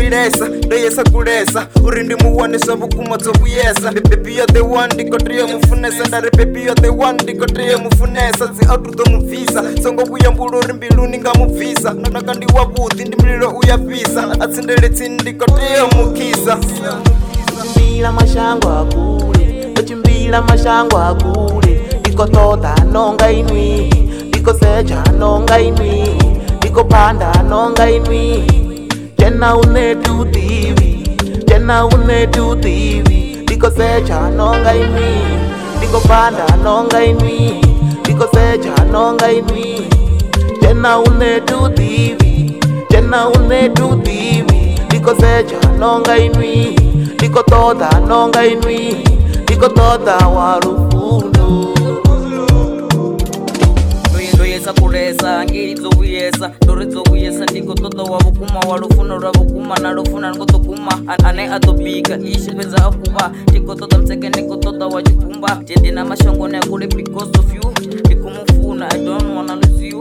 ndilesa ndoyesa kulesa uri ndimuwanisa vukuma dzokuyesa baby you're the one ndikotiye mufunesa ndari baby you're the one ndikotiye mufunesa dzi auto dzo mubvisa songo kuyambula uri mbiluni nga mubvisa nonaka ndi wavhuḓi ndi mlilo uyafhisa atsindele tsini ndikotiye mukisa Chimbila mashango akule, chimbila mashango akule. Diko tota nonga inwi, diko secha nonga inwi, diko panda nonga inwi. Jena une tu tivi, jena une tu tivi. Diko secha nonga inwi, diko panda nonga inwi, diko secha nonga inwi. Jena une tu tivi, jena une tu tivi. Diko secha nonga inwi. Diko toda nonga inwi, diko toda warufuno. Ndoyesa kulesa, ngizo kuyesa, ndorizo kuyesa. Diko toda wabukuma, warufuno rabukuma. Narufuna ngotokuma, ane atopika, ishi peza akuba. Diko toda mseke, niko toda wajikumba. Jendina mashongo ne kule because of you. Diko mufuna, I don't wanna lose you.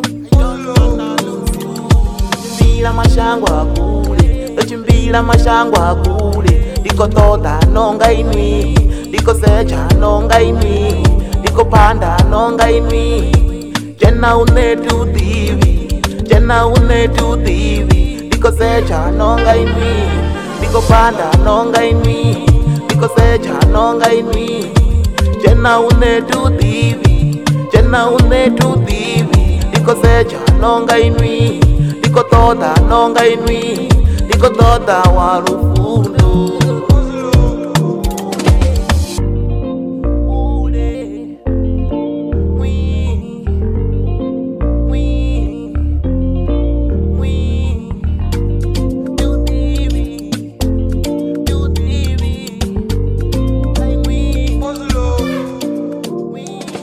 Chimbila mashango akule, chimbila mashango akule. Diko toda nonga inwi, diko secha nonga inwi, diko panda nonga inwi. Jena une tu tivi, jena une tu tivi. Diko secha nonga inwi, diko panda nonga inwi, diko secha nonga inwi. Jena une tu tivi, jena une tu tivi. Diko secha nonga inwi, diko toda nonga inwi, diko toda warufuno.